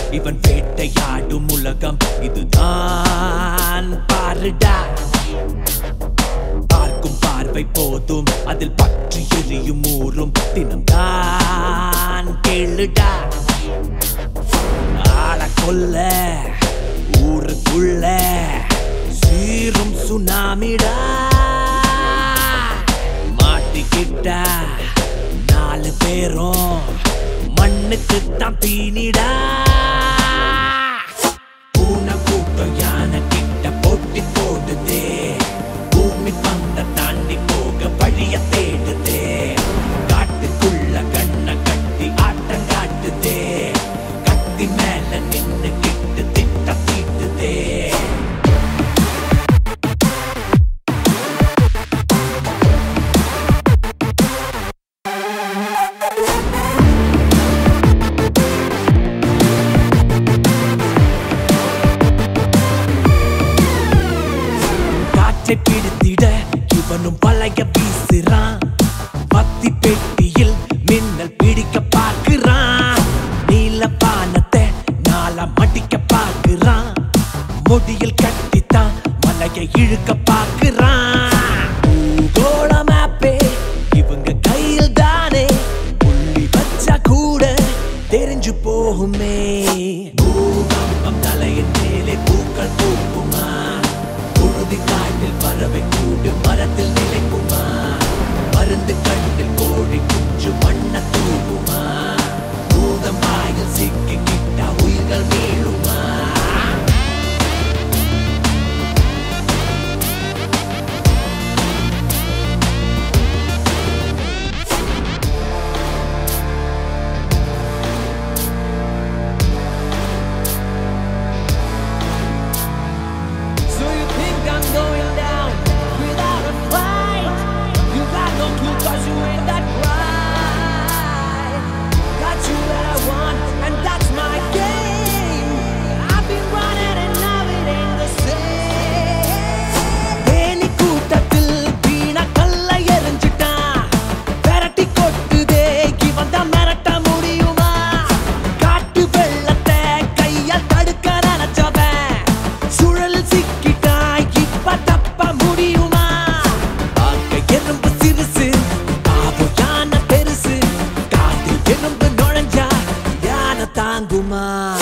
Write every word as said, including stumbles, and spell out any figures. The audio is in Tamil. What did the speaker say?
இவன் வேட்டையாடும் உலகம் இதுதான் பாருடா. பார்க்கும் பார்வை போதும் அதில் பற்றி எரியும் ஊரும் தினம்தான் கேளுடா. ஆள கொல்ல ஊருக்குள்ள சீரும் சுனாமிடா. மாட்டிக்கிட்டா நாலு பேரும் மண்ணுக்கு தான் தீனிடா. பூனை கூட்டம் யானை கிட்ட போட்டி போடுதே. பூமி பந்த தாண்டி போக வழிய தேடுதே. காட்டுக்குள்ள கண்ண கட்டி ஆட்டம் காட்டுதே. கத்தி மேல நின்னு கிட்டு திட்ட தீட்டுதே. பிடித்திட இவனும் பழைய வீசுறான். பத்தி பெட்டியில் மின்னல் பிடிக்க பார்க்கிறான். நீல பானத்தை நாளா மடிக்க பார்க்கிறான். முடியில் கட்டித்தான் மலையை இழுக்க பார்க்கிறான். பூகோள மேப்பே இவங்க கையில் தானே. புள்ளி வச்சா கூட தெரிஞ்சு போகுமே. பூகம்பம் தலையின் மேலே பூக்கள் பூக்குமா. காட்டில் பறவை கூடு மரத்தில் நிலைக்குமா. மருந்து கண்ணில் கோழி குஞ்சு மண்ண தூவுமா. பூதம் வாயில் சிக்கி கிட்ட உயிர்கள் மீளுமா. Going down without a fight. You got no clue cause you ain't that bright. Got you where I want and that's my game. I've been running and now it ain't the same. Any கூட்டத்தில் வீணா கல்ல எறிஞ்சிட்டா. பெரட்டி கொட்டுதே இவன்தா மிரட்ட முடியுமா. காட்டு வெள்ளத்தை கையால் தடுக்க நினைச்சவன் சுழல் சிக்கி தப்ப முடியுமா. பார்க்க எறும்பு சிறுசு பாவம் யானை பெருசு. காட்டில் எறும்பு நுழைஞ்சா யானை தாங்குமா.